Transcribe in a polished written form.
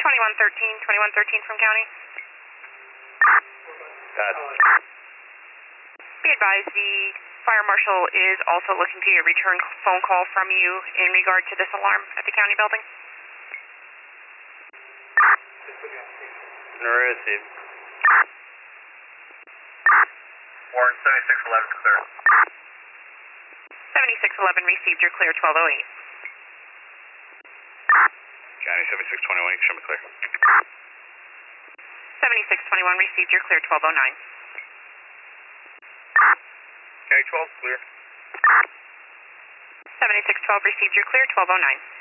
2113 from county. Be advised, the fire marshal is also looking to get a return phone call from you in regard to this alarm at the county building. Received. Warren 7611 clear. 7611 received, you're clear, 1208. County 7621, show me clear. 7621 received, you're clear, 1209. County 12, clear. 7612 received, you're clear, 1209.